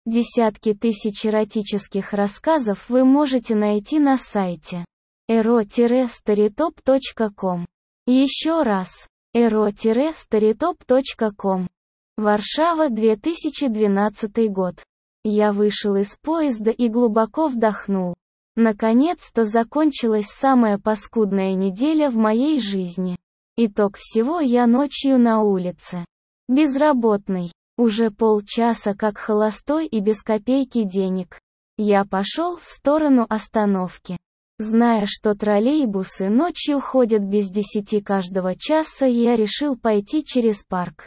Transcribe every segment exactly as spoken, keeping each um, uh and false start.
Десятки тысяч эротических рассказов вы можете найти на сайте эро старитоп точка ком. Еще раз. эро старитоп точка ком. Варшава, две тысячи двенадцатый год. Я вышел из поезда и глубоко вдохнул. Наконец-то закончилась самая паскудная неделя в моей жизни. Итог всего: я ночью на улице. Безработный. Уже полчаса как холостой и без копейки денег. Я пошел в сторону остановки. Зная, что троллейбусы ночью ходят без десяти каждого часа, я решил пойти через парк.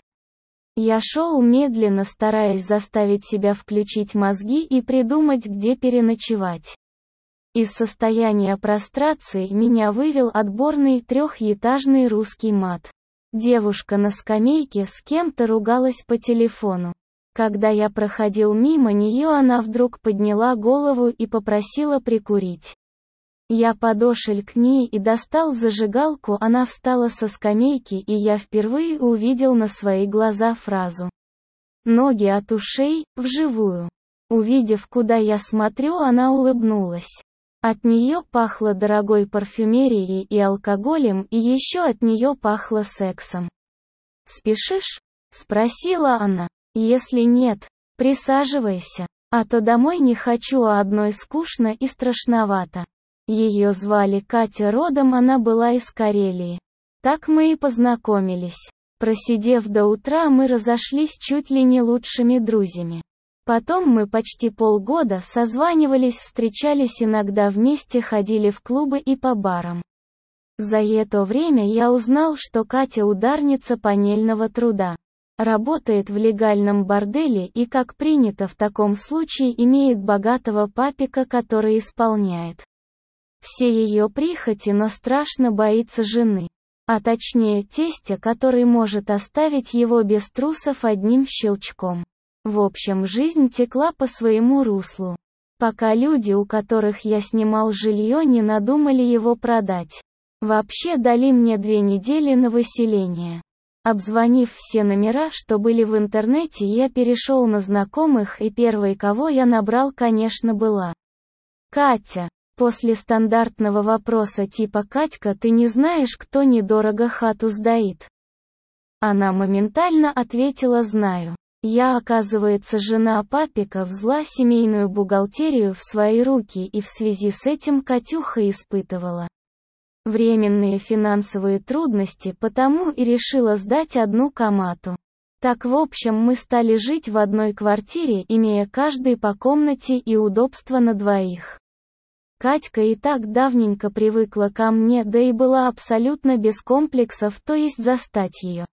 Я шел медленно, стараясь заставить себя включить мозги и придумать, где переночевать. Из состояния прострации меня вывел отборный трехэтажный русский мат. Девушка на скамейке с кем-то ругалась по телефону. Когда я проходил мимо нее, она вдруг подняла голову и попросила прикурить. Я подошел к ней и достал зажигалку, она встала со скамейки, и я впервые увидел на свои глаза фразу «ноги от ушей» вживую. Увидев, куда я смотрю, она улыбнулась. От нее пахло дорогой парфюмерией и алкоголем, и еще от нее пахло сексом. «Спешишь?» — спросила она. «Если нет, присаживайся, а то домой не хочу, а одной скучно и страшновато». Ее звали Катя, родом она была из Карелии. Так мы и познакомились. Просидев до утра, мы разошлись чуть ли не лучшими друзьями. Потом мы почти полгода созванивались, встречались иногда вместе, ходили в клубы и по барам. За это время я узнал, что Катя ударница панельного труда. Работает в легальном борделе и, как принято в таком случае, имеет богатого папика, который исполняет все ее прихоти, но страшно боится жены. А точнее тестя, который может оставить его без трусов одним щелчком. В общем, жизнь текла по своему руслу. Пока люди, у которых я снимал жилье, не надумали его продать. Вообще дали мне две недели на выселение. Обзвонив все номера, что были в интернете, я перешел на знакомых, и первой, кого я набрал, конечно, была Катя. После стандартного вопроса типа «Катька, ты не знаешь, кто недорого хату сдаит?» Она моментально ответила «Знаю». Я, оказывается, жена папика, взяла семейную бухгалтерию в свои руки, и в связи с этим Катюха испытывала временные финансовые трудности, потому и решила сдать одну комату. Так, в общем, мы стали жить в одной квартире, имея каждый по комнате и удобства на двоих. Катька и так давненько привыкла ко мне, да и была абсолютно без комплексов, то есть застать ее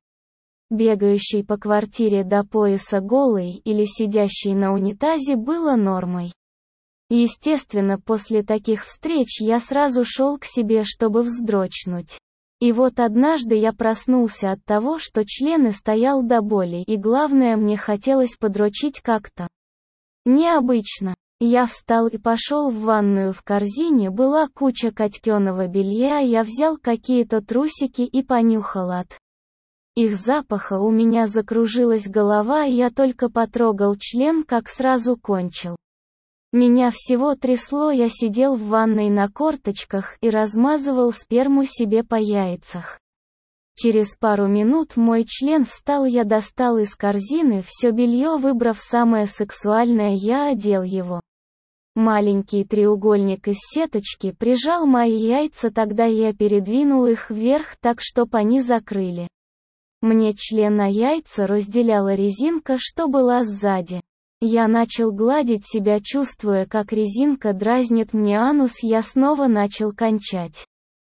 бегающей по квартире до пояса голой или сидящей на унитазе было нормой. Естественно, после таких встреч я сразу шел к себе, чтобы вздрочнуть. И вот однажды я проснулся от того, что член стоял до боли, и главное, мне хотелось подрочить как-то необычно. Я встал и пошел в ванную, в корзине была куча Катькиного белья, я взял какие-то трусики и понюхал от их запаха, у меня закружилась голова, я только потрогал член, как сразу кончил. Меня всего трясло, я сидел в ванной на корточках и размазывал сперму себе по яйцах. Через пару минут мой член встал, я достал из корзины все белье, выбрав самое сексуальное, я одел его. Маленький треугольник из сеточки прижал мои яйца, тогда я передвинул их вверх так, чтоб они закрыли мне член, а яйца разделяла резинка, что была сзади. Я начал гладить себя, чувствуя, как резинка дразнит мне анус, я снова начал кончать.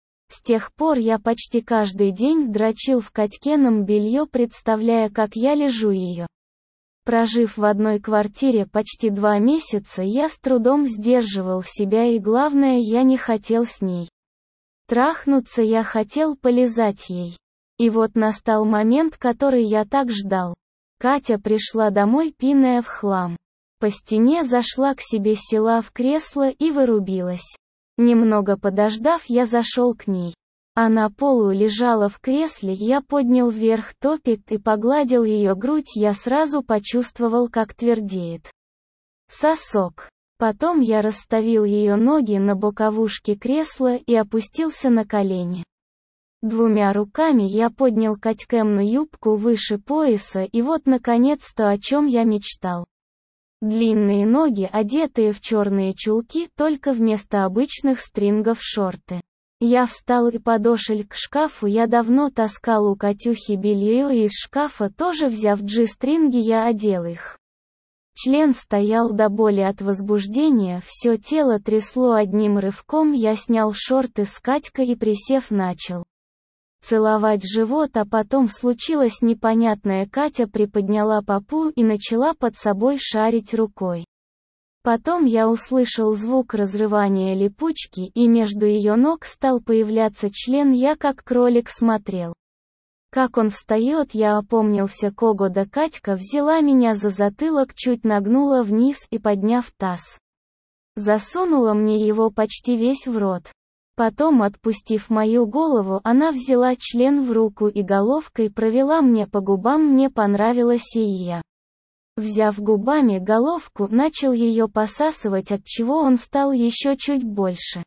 С тех пор я почти каждый день дрочил в Катькином белье, представляя, как я лежу ее. Прожив в одной квартире почти два месяца, я с трудом сдерживал себя, и главное, я не хотел с ней трахнуться, я хотел полизать ей. И вот настал момент, который я так ждал. Катя пришла домой, пьяная в хлам. По стене зашла к себе, села в кресло и вырубилась. Немного подождав, я зашел к ней. Она полу лежала в кресле, я поднял вверх топик и погладил ее грудь, я сразу почувствовал, как твердеет Сосок. Потом я расставил ее ноги на боковушке кресла и опустился на колени. Двумя руками я поднял Катькэмну юбку выше пояса, и вот наконец то, о чем я мечтал. Длинные ноги, одетые в черные чулки, только вместо обычных стрингов шорты. Я встал и подошел к шкафу, я давно таскал у Катюхи белье, и из шкафа тоже взяв джи-стринги я одел их. Член стоял до боли от возбуждения, все тело трясло одним рывком, я снял шорты с Катькой и присев начал целовать живот, а потом случилось непонятное, Катя приподняла попу и начала под собой шарить рукой. Потом я услышал звук разрывания липучки, и между ее ног стал появляться член, я как кролик смотрел. Как он встает, я опомнился, кого да Катька взяла меня за затылок, чуть нагнула вниз и, подняв таз, засунула мне его почти весь в рот. Потом, отпустив мою голову, она взяла член в руку и головкой провела мне по губам, мне понравилось, и я, взяв губами головку, начал ее посасывать, отчего он стал еще чуть больше.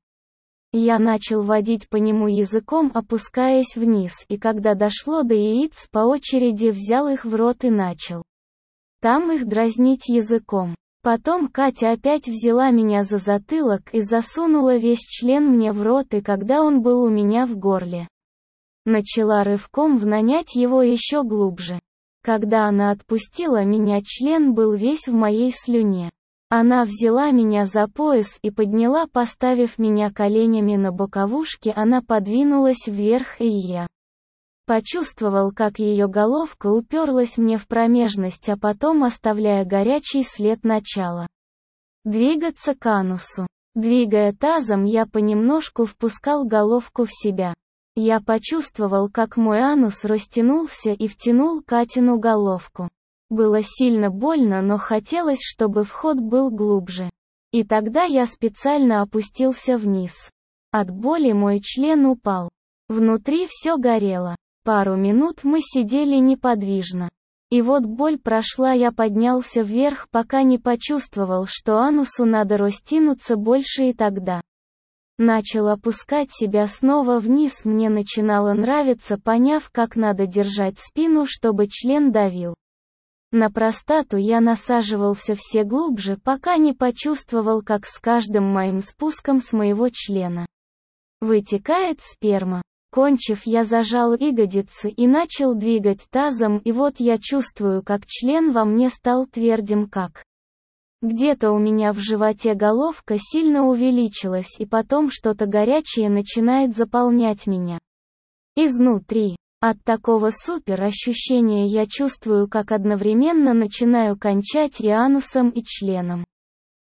Я начал водить по нему языком, опускаясь вниз, и когда дошло до яиц, по очереди взял их в рот и начал там их дразнить языком. Потом Катя опять взяла меня за затылок и засунула весь член мне в рот, и когда он был у меня в горле, начала рывком внонять его еще глубже. Когда она отпустила меня, член был весь в моей слюне. Она взяла меня за пояс и подняла, поставив меня коленями на боковушке, она подвинулась вверх, и я почувствовал, как ее головка уперлась мне в промежность, а потом, оставляя горячий след, начала двигаться к анусу. Двигая тазом, я понемножку впускал головку в себя. Я почувствовал, как мой анус растянулся и втянул Катину головку. Было сильно больно, но хотелось, чтобы вход был глубже. И тогда я специально опустился вниз. От боли мой член упал. Внутри все горело. Пару минут мы сидели неподвижно. И вот боль прошла, я поднялся вверх, пока не почувствовал, что анусу надо растянуться больше, и тогда начал опускать себя снова вниз. Мне начинало нравиться, поняв, как надо держать спину, чтобы член давил на простату. Я насаживался все глубже, пока не почувствовал, как с каждым моим спуском с моего члена вытекает сперма. Кончив, я зажал ягодицы и начал двигать тазом, и вот я чувствую, как член во мне стал твердым, как где-то у меня в животе головка сильно увеличилась, и потом что-то горячее начинает заполнять меня изнутри. От такого супер ощущения я чувствую, как одновременно начинаю кончать и анусом, и членом.